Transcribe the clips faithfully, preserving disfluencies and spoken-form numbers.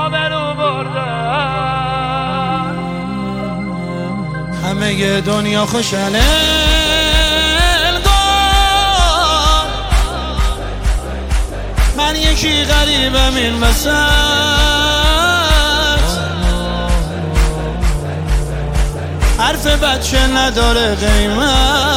آبرو بردن. همه دنیا خوشحاله من یکی غریبم این وسط، حرف بچه نداره قیمت،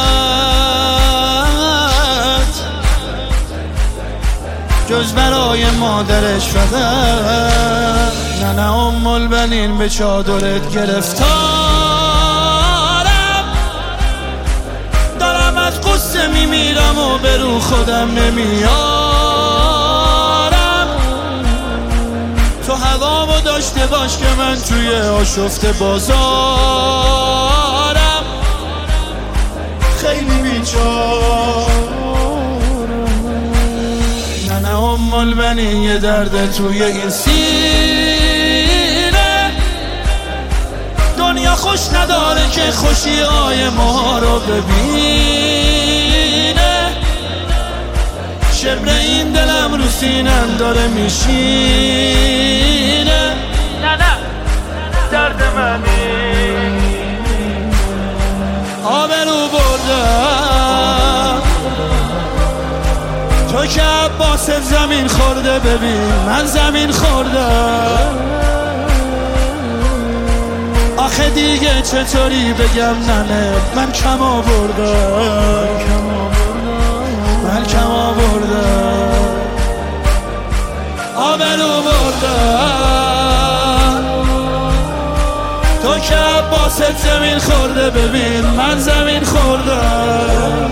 جز برای مادرش فقط. نه نه ام البنین به چادرت گرفتارم، دارم از قصه میمیرم و به رو خودم نمیارم. تو هوامو داشته باش که من توی آشفته بازارم، خیلی بیچارم. نه نه ام البنین یه درد توی این سینه، دنیا خوش نداره که خوشی های ما رو ببینه. شبر این دلم رو سینم داره میشینه. نه نه درد منی آبرو بردم، تو که عباست زمین خورده، ببین من زمین خوردم. آخه دیگه چطوری بگم ننه من کم آوردم، من کم آوردم. آبرو بردم، تو که عباست زمین خورده، ببین من زمین خوردم.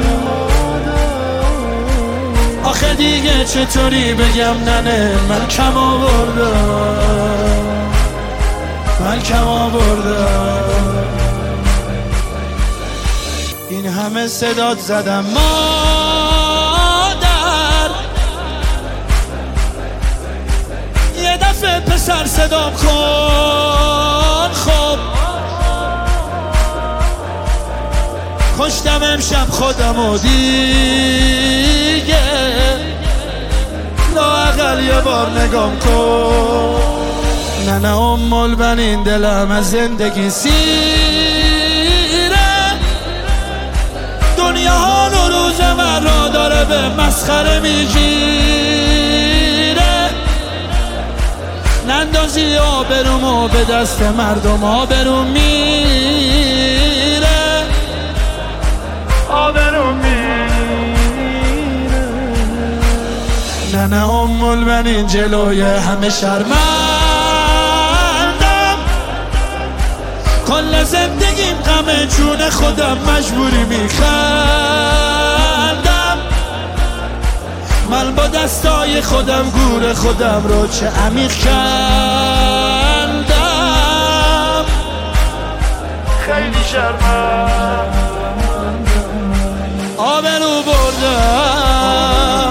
آخه دیگه چطوری بگم ننه من کم آوردم، من کم آوردم. این همه صدات زدم مادر، یه دفعه پسر صدام کن. خب کشتم امشب خودم و دیگه، لااقل یه بار نگام کن. نه نه ام البنین دلم از زندگی سیره، دنیا ها رو روز من را داره به مسخره میگیره. نندازی آبرومو به دست مردم، آبرو میره، آبرو میره. نه نه ام البنین جلوی همه شرمندم، کل زندگیم غم جون خودم، مجبوری میخندم. من با دستای خودم گور خودم رو چه عمیق کندم. خیلی شرمم آبرو بردم،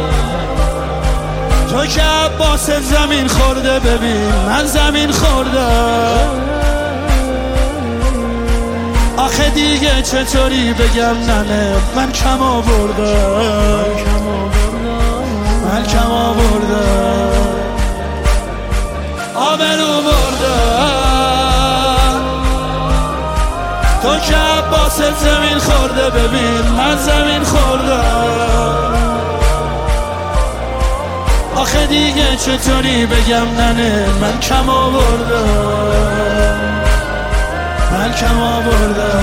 تو که عباست زمین خورده، ببین من زمین خوردم. آخه دیگه چطوری بگم ننه من کم آوردم، من کم آوردم. آبرو بردم، تو که عباست زمین خورده، ببین من زمین خوردم. آخه دیگه چطوری بگم ننه من کم آوردم، من کم آوردم.